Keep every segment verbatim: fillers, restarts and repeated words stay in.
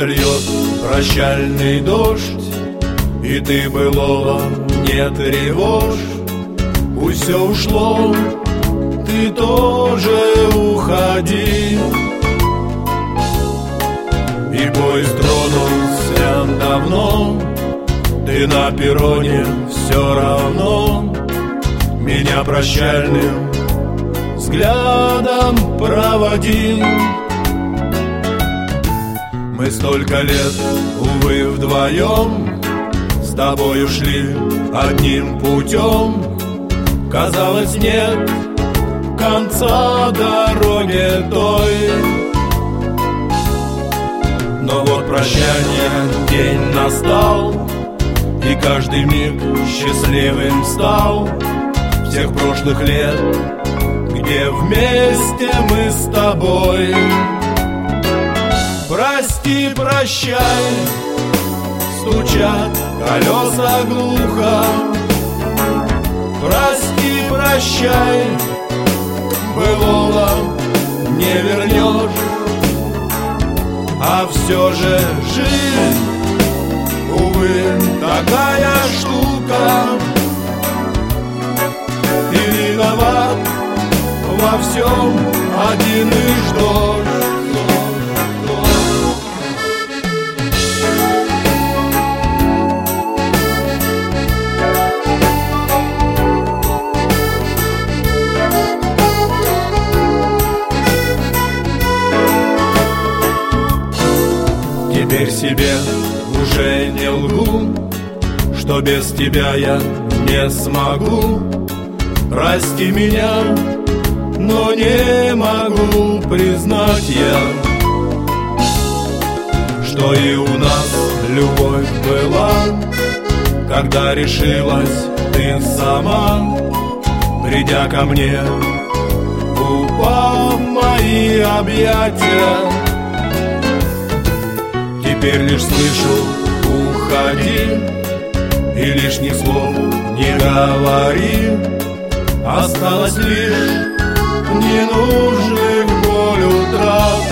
льет прощальный дождь, и ты былого не тревожь. Пусть все ушло, ты тоже уходи. И поезд тронулся давно, ты на перроне все равно меня прощальным взглядом проводи. Мы столько лет, увы, вдвоем с тобой ушли одним путем. Казалось, нет конца дороге той. Но вот прощание, день настал, и каждый миг счастливым стал. Всех прошлых лет, где вместе мы с тобой. Прости, прощай, стучат колеса глухо. Прости, прощай, былого не вернешь. А все же жизнь, увы, такая штука. И виноват во всем один лишь дождь. Теперь себе уже не лгу, что без тебя я не смогу. Прости меня, но не могу признать я, что и у нас любовь была, когда решилась ты сама, придя ко мне, упав в мои объятия. Теперь лишь слышу «уходи», и лишних слов не говори. Осталось лишь ненужных боль утрат.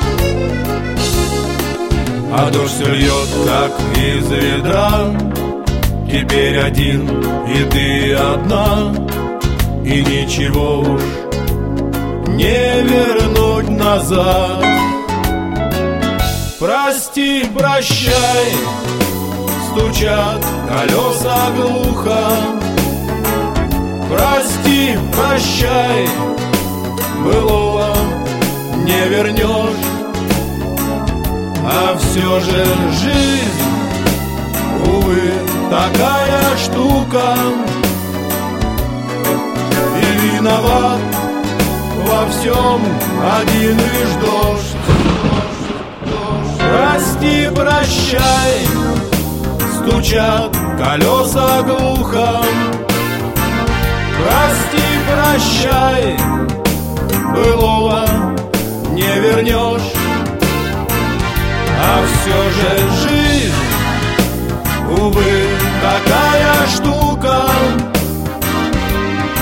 А дождь все льет, как из ведра. Теперь один, и ты одна, и ничего уж не вернуть назад. Прости, прощай, стучат колеса глухо. Прости, прощай, былого не вернешь. А все же жизнь, увы, такая штука. И виноват во всем один лишь дождь. Прости, прощай, стучат колеса глухо. Прости, прощай, былого не вернешь. А все же жизнь, увы, такая штука.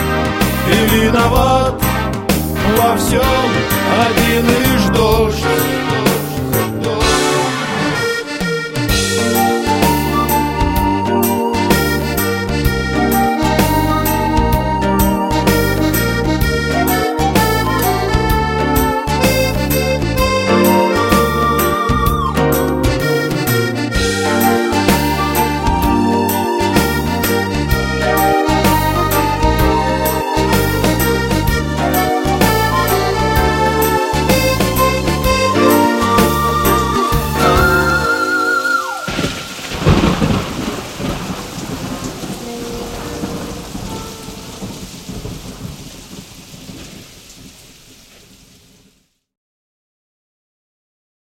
И виноват во всем один лишь дождь.